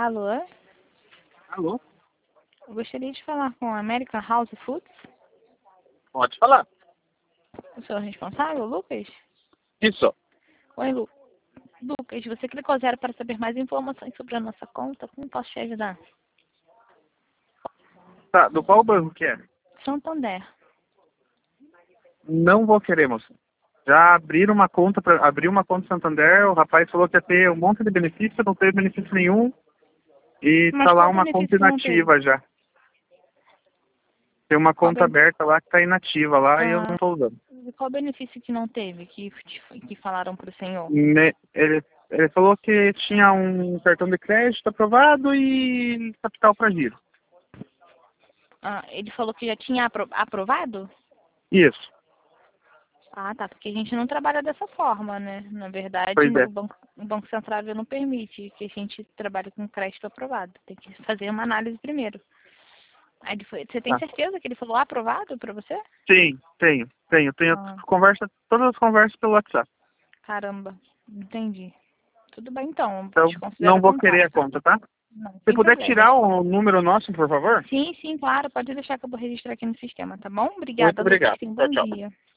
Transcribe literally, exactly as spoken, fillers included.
Alô? Alô? Eu gostaria de falar com a American House Foods. Pode falar. O senhor responsável, Lucas? Isso. Oi, Lu. Lucas, você clicou zero para saber mais informações sobre a nossa conta. Como posso te ajudar? Tá, do qual banco que é? Santander. Não vou querer, moça. Já abriram uma conta, pra, abri uma conta Santander, o rapaz falou que ia ter um monte de benefício, não teve benefício nenhum. E Mas tá lá qual uma conta benefício que não teve? inativa já. Tem uma Qual, conta ben... aberta lá que tá inativa lá e eu ah, não tô usando. qual benefício que não teve, que, que falaram para o senhor? Ne- Ele, ele falou que tinha um cartão de crédito aprovado e capital para giro. Ah, ele falou que já tinha apro aprovado? Isso, Ah, tá, porque a gente não trabalha dessa forma, né? Na verdade, pois é. o Banco, o banco Central não permite que a gente trabalhe com crédito aprovado. Tem que fazer uma análise primeiro. Aí ele foi, você tem Tá. certeza que ele falou aprovado para você? Sim, tenho, tenho. Tenho Ah, conversa, todas as conversas pelo WhatsApp. caramba, entendi. Tudo bem então, Então, te considero não vou querer contato. a conta, tá? Não, Se sem puder problemas. tirar o número nosso, por favor. Sim, sim, claro, pode deixar que eu vou registrar aqui no sistema, tá bom? Muito Obrigada, Lucas. obrigado. Tenha um Tchau, bom tchau. dia.